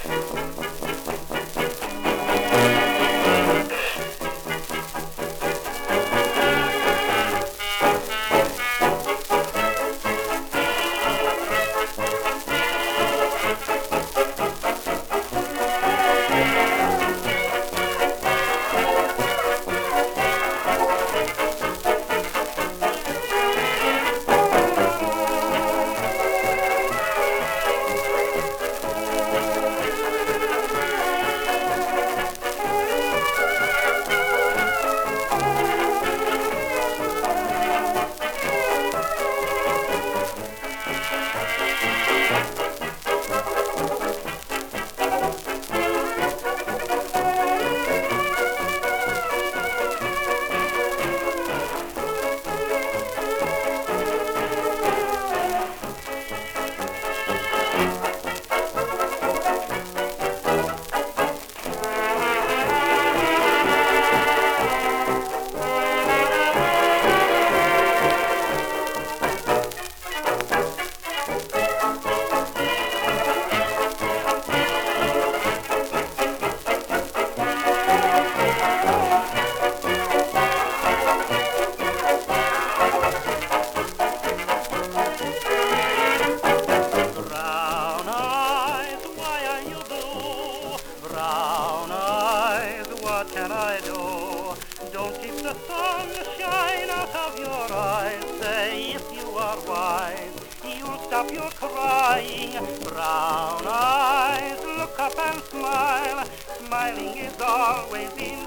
Brown eyes, why are you blue? Brown eyes, what can I do? Don't keep the sunshine out of your eyes. Say if you are wise, you'll stop your crying. Brown eyes, look up and smile. Smiling is always in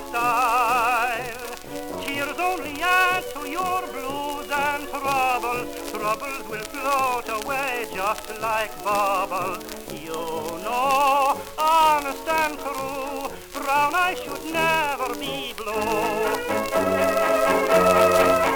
style. Tears only add to your blues and troubles. Troubles will float away just like bubbles. You know, honest and true, brown eyes should never be blue.